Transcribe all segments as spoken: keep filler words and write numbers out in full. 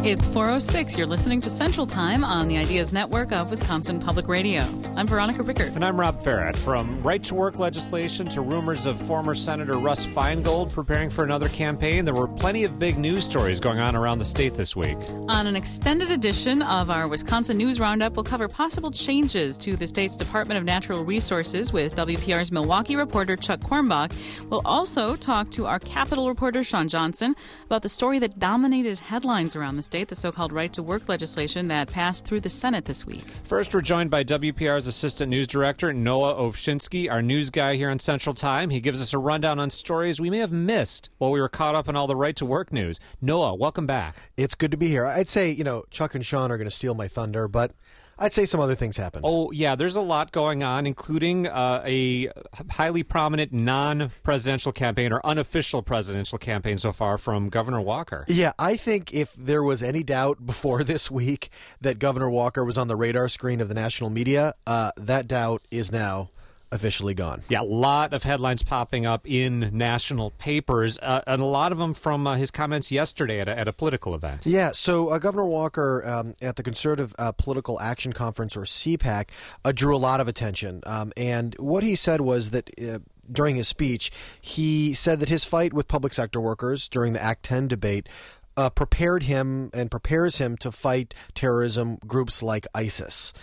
It's four oh six. You're listening to Central Time on the Ideas Network of Wisconsin Public Radio. I'm Veronica Rickert. And I'm Rob Farrett. From right-to-work legislation to rumors of former Senator Russ Feingold preparing for another campaign, there were plenty of big news stories going on around the state this week. On an extended edition of our Wisconsin News Roundup, we'll cover possible changes to the state's Department of Natural Resources with W P R's Milwaukee reporter Chuck Kornbach. We'll also talk to our Capitol reporter Sean Johnson about the story that dominated headlines around the state. State, the so-called right-to-work legislation that passed through the Senate this week. First, we're joined by W P R's Assistant News Director, Noah Ovchinsky, our news guy here on Central Time. He gives us a rundown on stories we may have missed while we were caught up on all the right-to-work news. Noah, welcome back. It's good to be here. I'd say, you know, Chuck and Sean are going to steal my thunder, but I'd say some other things happened. Oh, yeah, there's a lot going on, including uh, a highly prominent non-presidential campaign or unofficial presidential campaign so far from Governor Walker. Yeah, I think if there was any doubt before this week that Governor Walker was on the radar screen of the national media, uh, that doubt is now officially gone. Yeah, a lot of headlines popping up in national papers, uh, and a lot of them from uh, his comments yesterday at a, at a political event. Yeah, so uh, Governor Walker um, at the Conservative uh, Political Action Conference, or C PAC, uh, drew a lot of attention. Um, and what he said was that uh, during his speech, he said that his fight with public sector workers during the Act ten debate uh, prepared him and prepares him to fight terrorism groups like ISIS.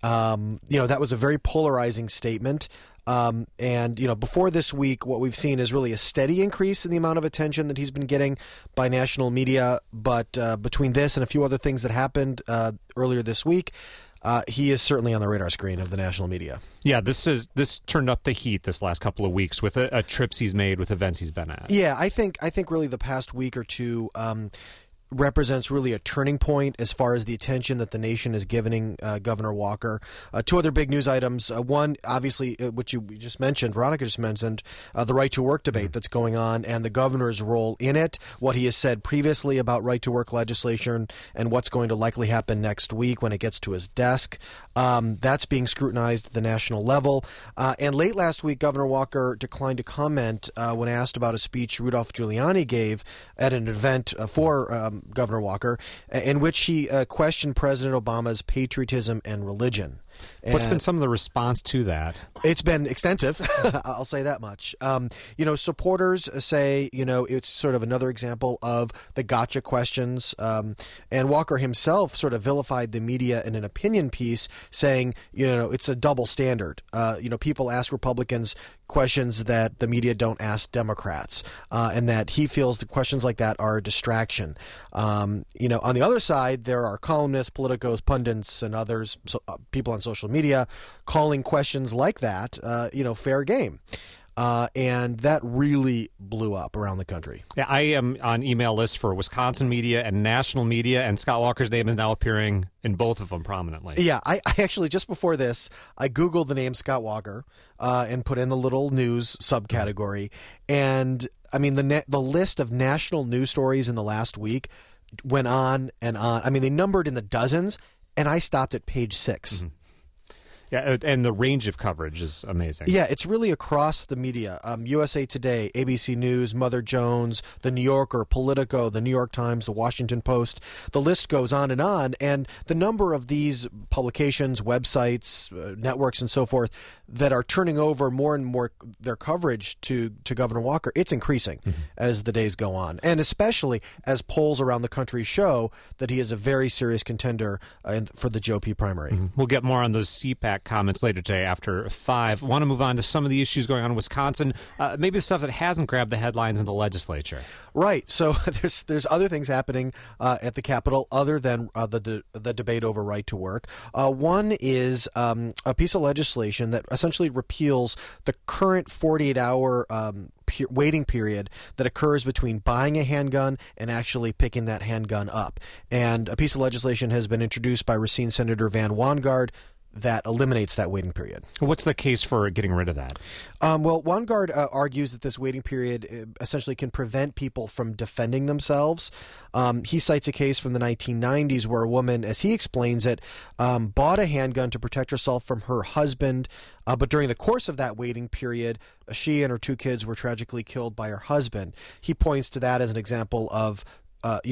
Um, you know, that was a very polarizing statement. Um, and, you know, before this week, what we've seen is really a steady increase in the amount of attention that he's been getting by national media. But uh, between this and a few other things that happened uh, earlier this week, uh, he is certainly on the radar screen of the national media. Yeah, this is this turned up the heat this last couple of weeks with a, a trips he's made, with events he's been at. Yeah, I think I think really the past week or two um, represents really a turning point as far as the attention that the nation is giving uh, Governor Walker. Uh, two other big news items. Uh, one, obviously, uh, which you just mentioned, Veronica just mentioned, uh, the right-to-work debate that's going on and the governor's role in it, what he has said previously about right-to-work legislation and what's going to likely happen next week when it gets to his desk. Um, that's being scrutinized at the national level. Uh, and late last week, Governor Walker declined to comment uh, when asked about a speech Rudolph Giuliani gave at an event uh, for um, Governor Walker, in which he uh, questioned President Obama's patriotism and religion. What's And been some of the response to that? It's been extensive. I'll say that much. Um, you know, supporters say, you know, it's sort of another example of the gotcha questions. Um, and Walker himself sort of vilified the media in an opinion piece, saying, you know, it's a double standard. Uh, you know, people ask Republicans questions that the media don't ask Democrats, uh, and that he feels the questions like that are a distraction. Um, you know, on the other side, there are columnists, politicos, pundits, and others, so, uh, people on social media calling questions like that, uh, you know, fair game. Uh, and that really blew up around the country. Yeah, I am on email lists for Wisconsin media and national media, and Scott Walker's name is now appearing in both of them prominently. Yeah, I, I actually, just before this, I Googled the name Scott Walker uh, and put in the little news subcategory. And, I mean, the na- the list of national news stories in the last week went on and on. I mean, they numbered in the dozens, and I stopped at page six. Mm-hmm. Yeah, and the range of coverage is amazing. Yeah, it's really across the media. Um, U S A Today, A B C News, Mother Jones, The New Yorker, Politico, The New York Times, The Washington Post. The list goes on and on. And the number of these publications, websites, uh, networks, and so forth that are turning over more and more their coverage to, to Governor Walker, it's increasing mm-hmm. as the days go on. And especially as polls around the country show that he is a very serious contender uh, in, for the G O P primary. Mm-hmm. We'll get more on those C PAC comments later today after five. Want to move on to some of the issues going on in Wisconsin, uh, maybe the stuff that hasn't grabbed the headlines in the legislature. Right. So there's there's other things happening uh, at the Capitol other than uh, the de- the debate over right to work. Uh, one is um, a piece of legislation that essentially repeals the current forty-eight hour um, pe- waiting period that occurs between buying a handgun and actually picking that handgun up. And a piece of legislation has been introduced by Racine Senator Van Wanggaard that eliminates that waiting period. What's the case for getting rid of that? Um, well, Wanggaard uh, argues that this waiting period uh, essentially can prevent people from defending themselves. Um, he cites a case from the nineteen nineties where a woman, as he explains it, um, bought a handgun to protect herself from her husband, uh, but during the course of that waiting period, uh, she and her two kids were tragically killed by her husband. He points to that as an example of, uh, you know,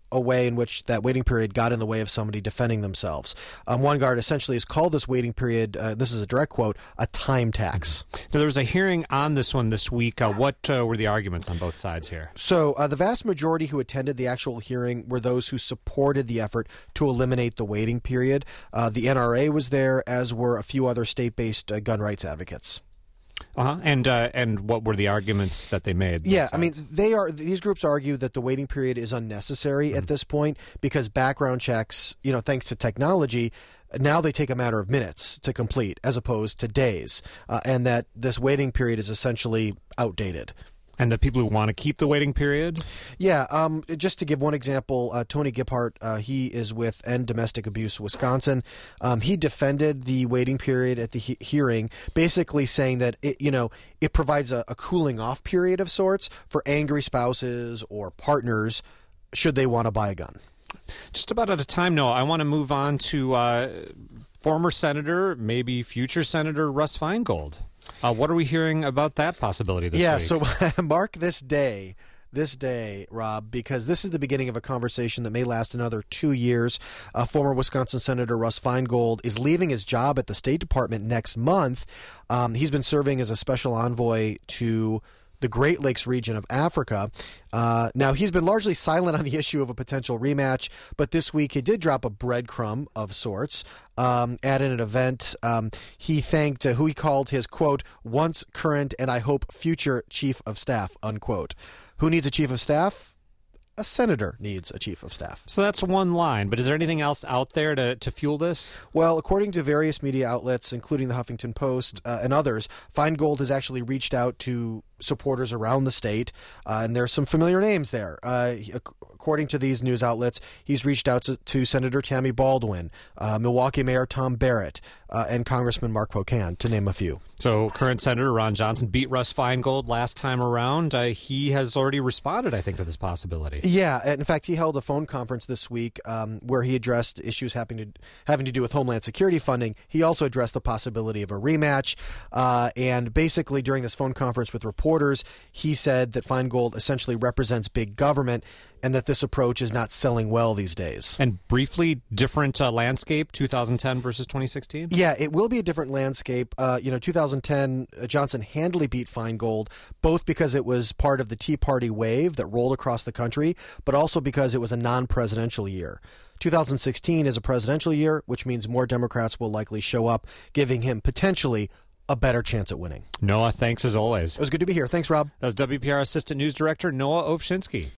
a way in which that waiting period got in the way of somebody defending themselves. Um, one guard essentially has called this waiting period, uh, this is a direct quote, a time tax. Now, there was a hearing on this one this week. Uh, what uh, were the arguments on both sides here? So uh, the vast majority who attended the actual hearing were those who supported the effort to eliminate the waiting period. Uh, the N R A was there, as were a few other state-based uh, gun rights advocates. Uh-huh. And uh, and what were the arguments that they made? Yeah, I mean, they are. These groups argue that the waiting period is unnecessary mm-hmm. at this point because background checks, you know, thanks to technology, now they take a matter of minutes to complete as opposed to days, uh, and that this waiting period is essentially outdated. And the people who want to keep the waiting period? Yeah, um, just to give one example, uh, Tony Giphart, uh, he is with End Domestic Abuse Wisconsin. Um, he defended the waiting period at the he- hearing, basically saying that it, you know, it provides a, a cooling off period of sorts for angry spouses or partners should they want to buy a gun. Just about out of time, Noah. I want to move on to uh, former Senator, maybe future Senator Russ Feingold. Uh, what are we hearing about that possibility this yeah, week? Yeah, so mark this day, this day, Rob, because this is the beginning of a conversation that may last another two years. Uh, former Wisconsin Senator Russ Feingold is leaving his job at the State Department next month. Um, he's been serving as a special envoy to the Great Lakes region of Africa. Uh, now, he's been largely silent on the issue of a potential rematch, but this week he did drop a breadcrumb of sorts um, at an event. Um, he thanked uh, who he called his, quote, once current and I hope future chief of staff, unquote. Who needs a chief of staff? A senator needs a chief of staff. So that's one line, but is there anything else out there to, to fuel this? Well, according to various media outlets, including the Huffington Post uh, and others, Feingold has actually reached out to supporters around the state, uh, and there's some familiar names there. Uh, he, according to these news outlets, he's reached out to, to Senator Tammy Baldwin, uh, Milwaukee Mayor Tom Barrett, uh, and Congressman Mark Pocan, to name a few. So current Senator Ron Johnson beat Russ Feingold last time around. Uh, he has already responded, I think, to this possibility. Yeah, in fact, he held a phone conference this week um, where he addressed issues having to having to do with Homeland Security funding. He also addressed the possibility of a rematch, uh, and basically during this phone conference with reporters, he said that Feingold essentially represents big government and that this approach is not selling well these days. And briefly, different uh, landscape, two thousand ten versus twenty sixteen? Yeah, it will be a different landscape. Uh, you know, two thousand ten, uh, Johnson handily beat Feingold, both because it was part of the Tea Party wave that rolled across the country, but also because it was a non-presidential year. two thousand sixteen is a presidential year, which means more Democrats will likely show up, giving him potentially a better chance at winning. Noah, thanks as always. It was good to be here. Thanks, Rob. That was W P R Assistant News Director Noah Ovshinsky.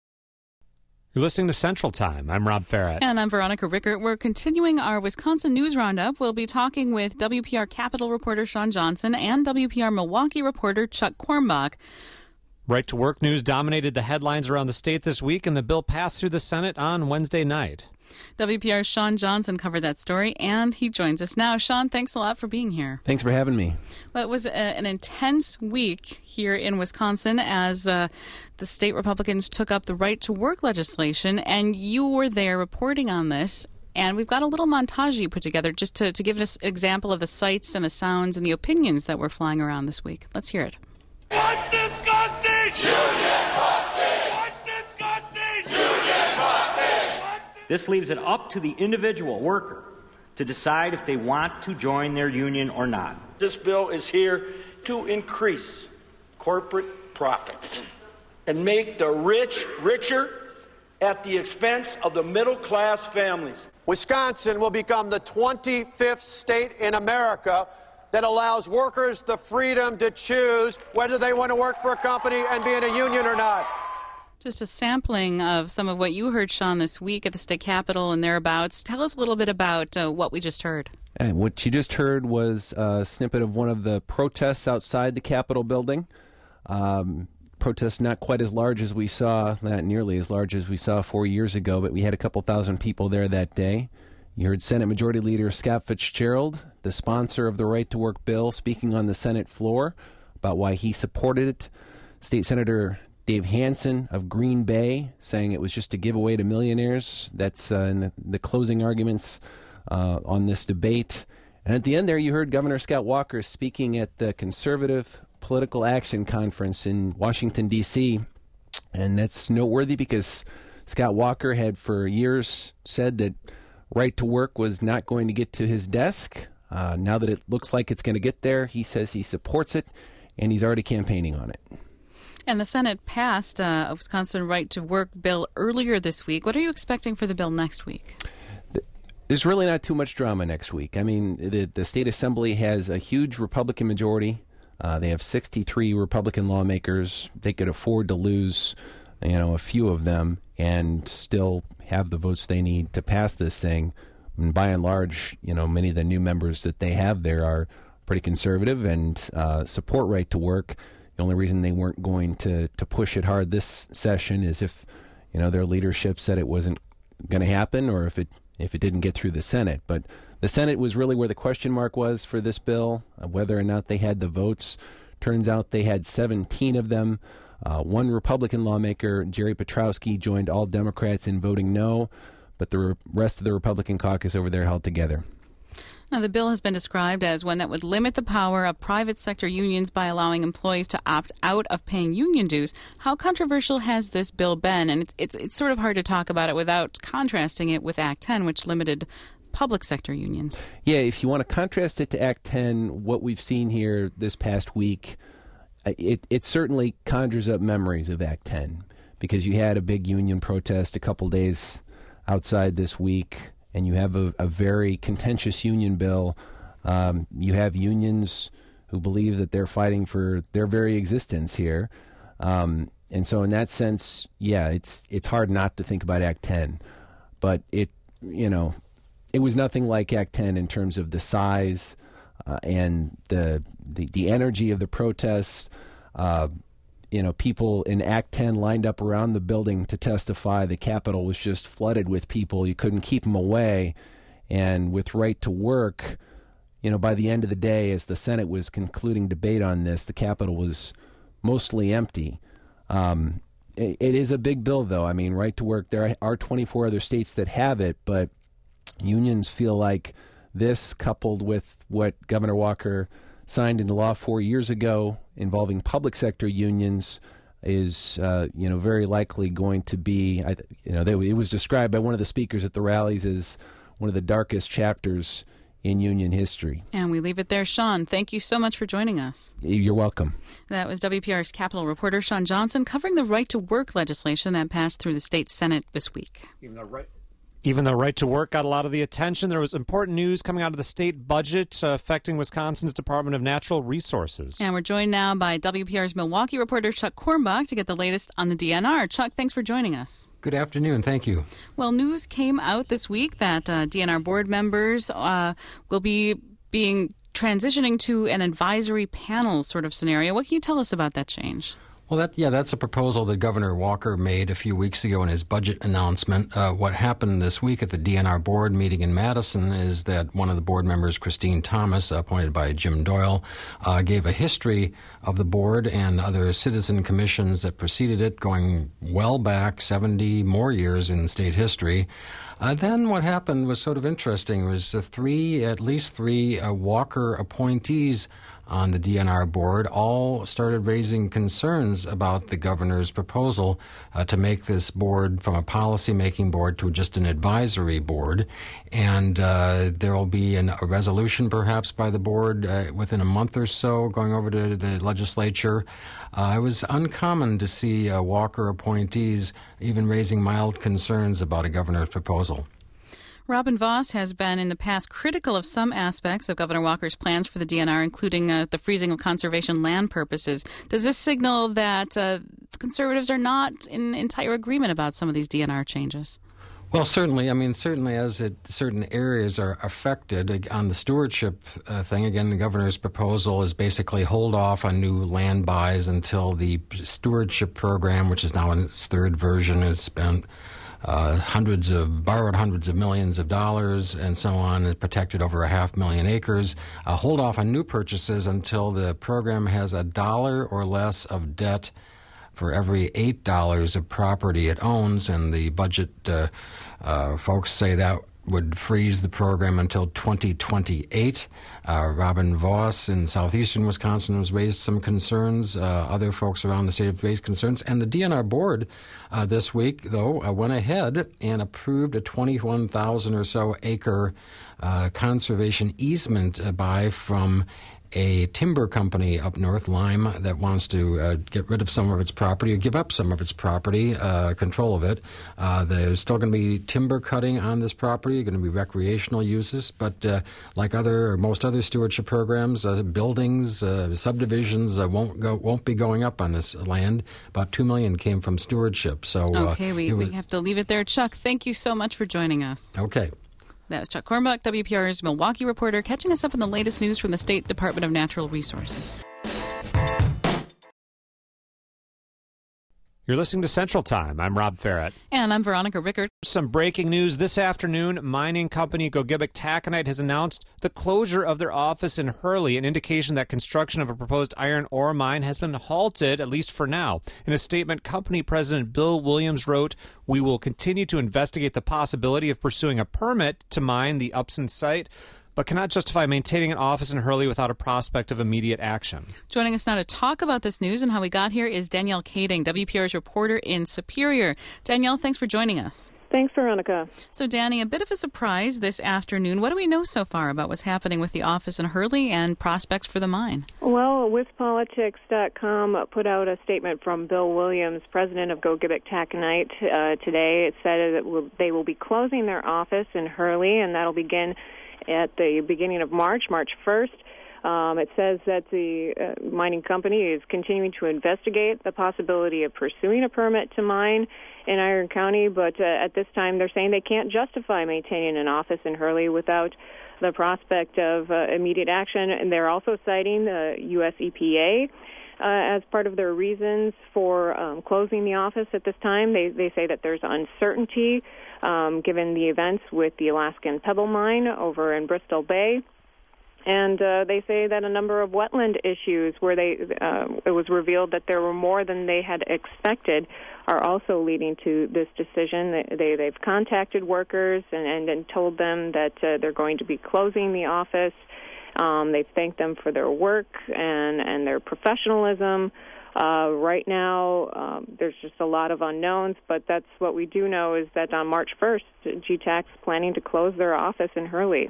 You're listening to Central Time. I'm Rob Farrett. And I'm Veronica Rickert. We're continuing our Wisconsin News Roundup. We'll be talking with W P R Capitol reporter Sean Johnson and W P R Milwaukee reporter Chuck Kornbach. Right to Work news dominated the headlines around the state this week, and the bill passed through the Senate on Wednesday night. W P R's Sean Johnson covered that story, and he joins us now. Sean, thanks a lot for being here. Thanks for having me. Well, it was a, an intense week here in Wisconsin as uh, the state Republicans took up the right to work legislation, and you were there reporting on this. And we've got a little montage you put together just to, to give us an example of the sights and the sounds and the opinions that were flying around this week. Let's hear it. What's disgusting? Union busting! What's disgusting? Union busting! This leaves it up to the individual worker to decide if they want to join their union or not. This bill is here to increase corporate profits and make the rich richer at the expense of the middle-class families. Wisconsin will become the twenty-fifth state in America that allows workers the freedom to choose whether they want to work for a company and be in a union or not. Just a sampling of some of what you heard, Sean, this week at the state capitol and thereabouts. Tell us a little bit about uh, what we just heard. And what you just heard was a snippet of one of the protests outside the Capitol building. Um, protests not quite as large as we saw, not nearly as large as we saw four years ago, but we had a couple thousand people there that day. You heard Senate Majority Leader Scott Fitzgerald, the sponsor of the Right to Work bill, speaking on the Senate floor about why he supported it. State Senator Dave Hansen of Green Bay saying it was just a giveaway to millionaires. That's uh, in the, the closing arguments uh, on this debate. And at the end there, you heard Governor Scott Walker speaking at the Conservative Political Action Conference in Washington, D C And that's noteworthy because Scott Walker had for years said that right to work was not going to get to his desk. Uh, now that it looks like it's going to get there, he says he supports it, and he's already campaigning on it. And the Senate passed uh, a Wisconsin right to work bill earlier this week. What are you expecting for the bill next week? There's really not too much drama next week. I mean, the, the state assembly has a huge Republican majority. Uh, they have sixty-three Republican lawmakers. They could afford to lose, you know, a few of them and still have the votes they need to pass this thing. And by and large, you know, many of the new members that they have there are pretty conservative and uh, support right to work. The only reason they weren't going to, to push it hard this session is if, you know, their leadership said it wasn't going to happen, or if it if it didn't get through the Senate. But the Senate was really where the question mark was for this bill, uh, whether or not they had the votes. Turns out they had seventeen of them. Uh, one Republican lawmaker, Jerry Petrowski, joined all Democrats in voting no, but the re- rest of the Republican caucus over there held together. Now, the bill has been described as one that would limit the power of private sector unions by allowing employees to opt out of paying union dues. How controversial has this bill been? And it's, it's, it's sort of hard to talk about it without contrasting it with Act ten, which limited public sector unions. Yeah, if you want to contrast it to Act ten, what we've seen here this past week, it, it certainly conjures up memories of Act ten, because you had a big union protest a couple days outside this week, and you have a, a very contentious union bill. Um, you have unions who believe that they're fighting for their very existence here. Um, and so in that sense, yeah, it's it's hard not to think about Act ten. But it, you know, it was nothing like Act ten in terms of the size uh, and the, the the energy of the protests. Uh, you know, people in Act ten lined up around the building to testify. The Capitol was just flooded with people. You couldn't keep them away. And with right to work, you know, by the end of the day, as the Senate was concluding debate on this, the Capitol was mostly empty. Um, it, it is a big bill, though. I mean, right to work, there are twenty-four other states that have it, but unions feel like this, coupled with what Governor Walker signed into law four years ago involving public sector unions, is uh, you know very likely going to be, you know, they, it was described by one of the speakers at the rallies as one of the darkest chapters in union history. And we leave it there. Sean, thank you so much for joining us. You're welcome. That was W P R's Capitol reporter Sean Johnson covering the right to work legislation that passed through the state Senate this week. Even though right Even though right to work got a lot of the attention, there was important news coming out of the state budget uh, affecting Wisconsin's Department of Natural Resources. And we're joined now by W P R's Milwaukee reporter Chuck Kornbach to get the latest on the D N R. Chuck, thanks for joining us. Good afternoon. Thank you. Well, news came out this week that uh, D N R board members uh, will be being transitioning to an advisory panel sort of scenario. What can you tell us about that change? Well, that yeah, that's a proposal that Governor Walker made a few weeks ago in his budget announcement. Uh, what happened this week at the D N R board meeting in Madison is that one of the board members, Christine Thomas, appointed by Jim Doyle, uh, gave a history of the board and other citizen commissions that preceded it, going well back seventy more years in state history. Uh, then what happened was sort of interesting. It was uh, three, at least three uh, Walker appointees on the D N R board all started raising concerns about the governor's proposal uh, to make this board from a policy-making board to just an advisory board. And uh, there will be an, a resolution perhaps by the board uh, within a month or so going over to the legislature. Uh, it was uncommon to see uh, Walker appointees even raising mild concerns about a governor's proposal. Robin Voss has been in the past critical of some aspects of Governor Walker's plans for the D N R, including uh, the freezing of conservation land purposes. Does this signal that uh, the conservatives are not in entire agreement about some of these D N R changes? Well, certainly. I mean, certainly as it, certain areas are affected on the stewardship uh, thing. Again, the governor's proposal is basically hold off on new land buys until the stewardship program, which is now in its third version, has spent Uh, hundreds of, borrowed hundreds of millions of dollars and so on, and protected over a half million acres. Uh, hold off on new purchases until the program has a dollar or less of debt for every eight dollars of property it owns, and the budget uh, uh, folks say that would freeze the program until twenty twenty-eight. Uh, Robin Voss in southeastern Wisconsin has raised some concerns. Uh, other folks around the state have raised concerns. And the D N R board uh, this week, though, uh, went ahead and approved a twenty-one thousand or so acre uh, conservation easement uh, buy from a timber company up north, Lime, that wants to uh, get rid of some of its property or give up some of its property, uh, control of it. Uh, there's still going to be timber cutting on this property, going to be recreational uses, but uh, like other or most other stewardship programs, uh, buildings, uh, subdivisions uh, won't go won't be going up on this land. About two million came from stewardship. So okay, uh, we, was, we have to leave it there. Chuck, thank you so much for joining us. Okay. That was Chuck Cornbach, W P R's Milwaukee reporter, catching us up on the latest news from the State Department of Natural Resources. You're listening to Central Time. I'm Rob Farrett. And I'm Veronica Rickert. Some breaking news this afternoon. Mining company Gogebic Taconite has announced the closure of their office in Hurley, an indication that construction of a proposed iron ore mine has been halted, at least for now. In a statement, company president Bill Williams wrote, "We will continue to investigate the possibility of pursuing a permit to mine the Upson site, but cannot justify maintaining an office in Hurley without a prospect of immediate action." Joining us now to talk about this news and how we got here is Danielle Kading, W P R's reporter in Superior. Danielle, thanks for joining us. Thanks, Veronica. So, Danny, a bit of a surprise this afternoon. What do we know so far about what's happening with the office in Hurley and prospects for the mine? Well, With Politics dot com put out a statement from Bill Williams, president of Gogebic Taconite, uh, today. It said that they will be closing their office in Hurley, and that'll begin at the beginning of March, March first. Um, it says that the uh, mining company is continuing to investigate the possibility of pursuing a permit to mine in Iron County, but uh, at this time they're saying they can't justify maintaining an office in Hurley without the prospect of uh, immediate action. And they're also citing the U S E P A uh, as part of their reasons for um, closing the office at this time. They, they say that there's uncertainty Um, given the events with the Alaskan Pebble Mine over in Bristol Bay. And uh, they say that a number of wetland issues where they uh, it was revealed that there were more than they had expected are also leading to this decision. They, they, they've contacted workers and, and, and told them that uh, they're going to be closing the office. Um, they've thanked them for their work and, and their professionalism. Uh, right now, um, there's just a lot of unknowns, but that's what we do know is that on March first, G TAC's planning to close their office in Hurley.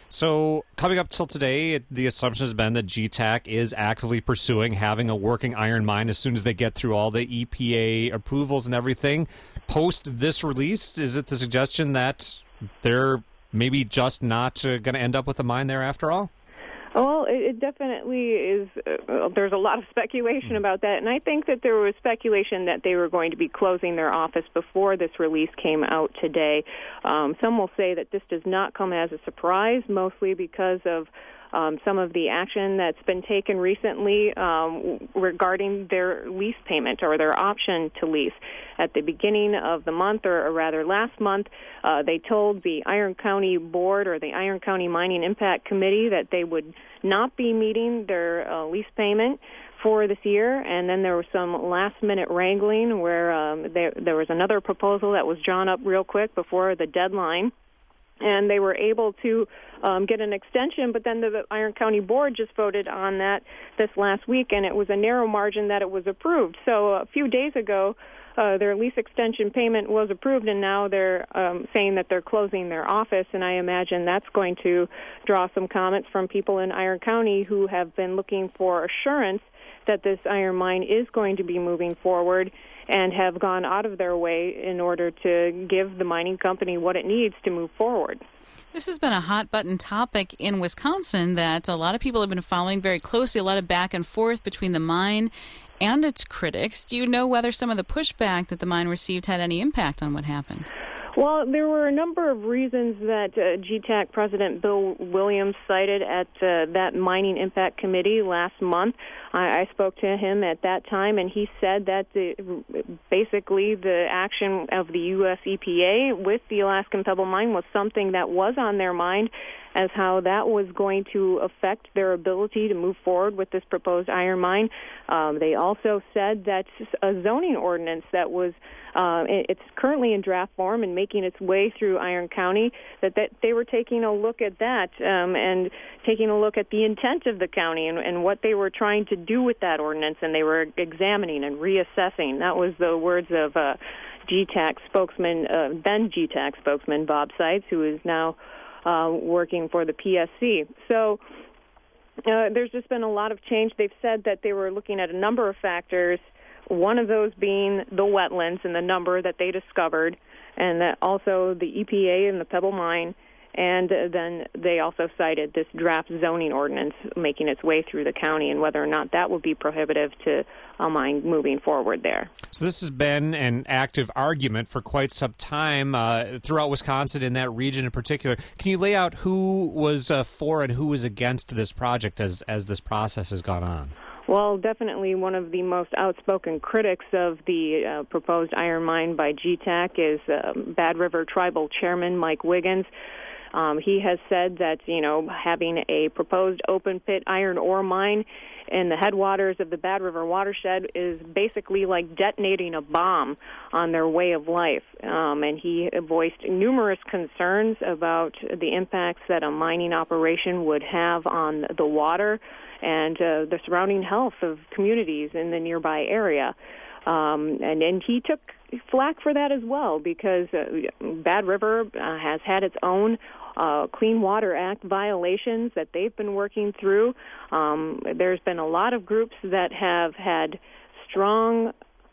So coming up till today, the assumption has been that G TAC is actively pursuing having a working iron mine as soon as they get through all the E P A approvals and everything. Post this release, is it the suggestion that they're maybe just not uh, going to end up with a mine there after all? Well, it definitely is. Uh, there's a lot of speculation about that, and I think that there was speculation that they were going to be closing their office before this release came out today. Um, some will say that this does not come as a surprise, mostly because of Um, some of the action that's been taken recently um, regarding their lease payment or their option to lease. At the beginning of the month, or, or rather last month, uh, they told the Iron County Board or the Iron County Mining Impact Committee that they would not be meeting their uh, lease payment for this year, and then there was some last-minute wrangling where um, there, there was another proposal that was drawn up real quick before the deadline, and they were able to um, get an extension, but then the Iron County Board just voted on that this last week, and it was a narrow margin that it was approved. So a few days ago, uh, their lease extension payment was approved, and now they're um, saying that they're closing their office, and I imagine that's going to draw some comments from people in Iron County who have been looking for assurance that this iron mine is going to be moving forward and have gone out of their way in order to give the mining company what it needs to move forward. This has been a hot-button topic in Wisconsin that a lot of people have been following very closely, a lot of back and forth between the mine and its critics. Do you know whether some of the pushback that the mine received had any impact on what happened? Well, there were a number of reasons that uh, G TAC President Bill Williams cited at uh, that Mining Impact Committee last month. I, I spoke to him at that time, and he said that the, basically the action of the U S E P A with the Alaskan Pebble Mine was something that was on their mind as how that was going to affect their ability to move forward with this proposed iron mine. Um, they also said that a zoning ordinance that was Uh, it's currently in draft form and making its way through Iron County, that, that they were taking a look at that um, and taking a look at the intent of the county and, and what they were trying to do with that ordinance, and they were examining and reassessing. That was the words of uh, G TAC spokesman, uh, then G TAC spokesman Bob Seitz, who is now uh, working for the P S C. So uh, there's just been a lot of change. They've said that they were looking at a number of factors, one of those being the wetlands and the number that they discovered, and that also the E P A and the Pebble Mine, and then they also cited this draft zoning ordinance making its way through the county and whether or not that would be prohibitive to a mine moving forward there. So this has been an active argument for quite some time uh, throughout Wisconsin, in that region in particular. Can you lay out who was uh, for and who was against this project as, as this process has gone on? Well, definitely one of the most outspoken critics of the uh, proposed iron mine by G TAC is uh, Bad River Tribal Chairman Mike Wiggins. Um, he has said that, you know, having a proposed open-pit iron ore mine in the headwaters of the Bad River watershed is basically like detonating a bomb on their way of life. Um, and he voiced numerous concerns about the impacts that a mining operation would have on the water and uh, the surrounding health of communities in the nearby area. Um, and, and he took flack for that as well, because uh, Bad River uh, has had its own uh, Clean Water Act violations that they've been working through. Um, there's been a lot of groups that have had strong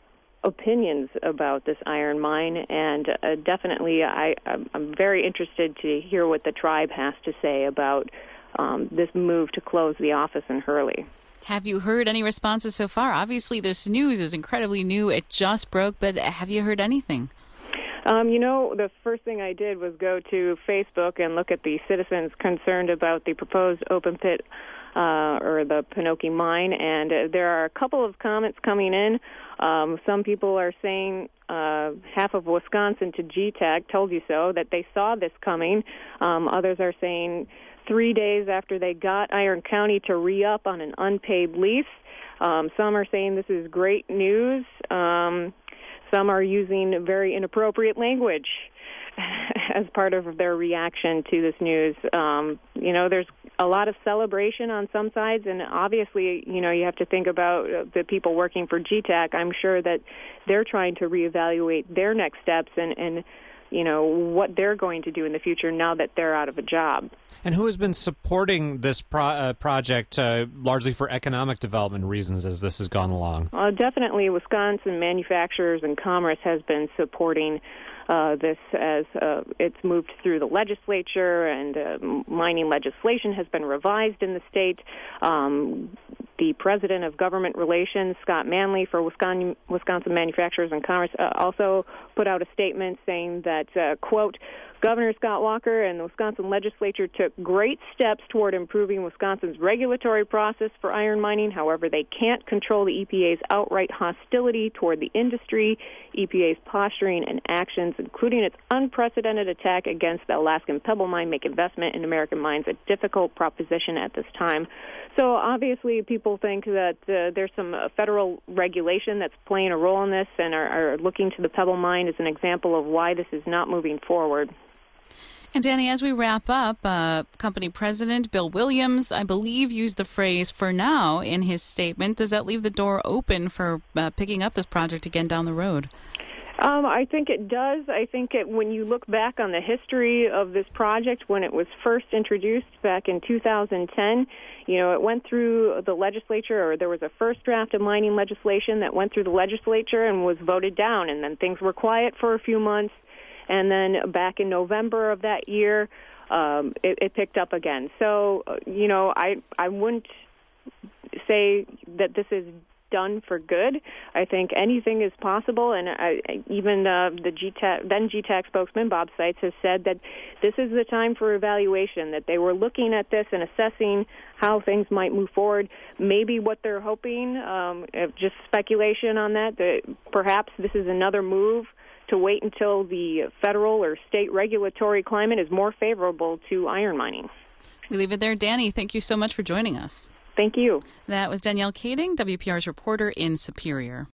opinions about this iron mine, and uh, definitely I, I'm very interested to hear what the tribe has to say about Um, this move to close the office in Hurley. Have you heard any responses so far? Obviously, this news is incredibly new. It just broke, but have you heard anything? Um, you know, the first thing I did was go to Facebook and look at the citizens concerned about the proposed open pit uh, or the Pinocchio mine, and uh, there are a couple of comments coming in. Um, some people are saying uh, half of Wisconsin to G TAC told you so, that they saw this coming. Um, others are saying three days after they got Iron County to re-up on an unpaid lease. Um, some are saying this is great news. Um, some are using very inappropriate language as part of their reaction to this news. Um, you know, there's a lot of celebration on some sides, and obviously, you know, you have to think about the people working for G TAC. I'm sure that they're trying to reevaluate their next steps and, and you know, what they're going to do in the future now that they're out of a job. And who has been supporting this pro- uh, project uh, largely for economic development reasons as this has gone along? Uh, definitely Wisconsin Manufacturers and Commerce has been supporting uh, this as uh, it's moved through the legislature, and uh, mining legislation has been revised in the state. Um, the president of government relations, Scott Manley, for Wisconsin, Wisconsin Manufacturers and Commerce, uh, also put out a statement saying that, uh, quote, Governor Scott Walker and the Wisconsin legislature took great steps toward improving Wisconsin's regulatory process for iron mining. However, they can't control the E P A's outright hostility toward the industry. E P A's posturing and actions, including its unprecedented attack against the Alaskan Pebble Mine, make investment in American mines a difficult proposition at this time. So obviously people think that uh, there's some uh, federal regulation that's playing a role in this, and are, are looking to the Pebble Mine as an example of why this is not moving forward. And Danny, as we wrap up, uh, company president Bill Williams, I believe, used the phrase "for now" in his statement. Does that leave the door open for uh, picking up this project again down the road? Um, I think it does. I think it, when you look back on the history of this project, when it was first introduced back in two thousand ten, you know, it went through the legislature, or there was a first draft of mining legislation that went through the legislature and was voted down, and then things were quiet for a few months. And then back in November of that year, um, it, it picked up again. So, you know, I I wouldn't say that this is done for good. I think anything is possible, and I, even uh, the G TAC, then G TAC spokesman Bob Seitz has said that this is the time for evaluation, that they were looking at this and assessing how things might move forward. Maybe what they're hoping, um, just speculation on that, that perhaps this is another move to wait until the federal or state regulatory climate is more favorable to iron mining. We leave it there. Danny, thank you so much for joining us. Thank you. That was Danielle Kading, W P R's reporter in Superior.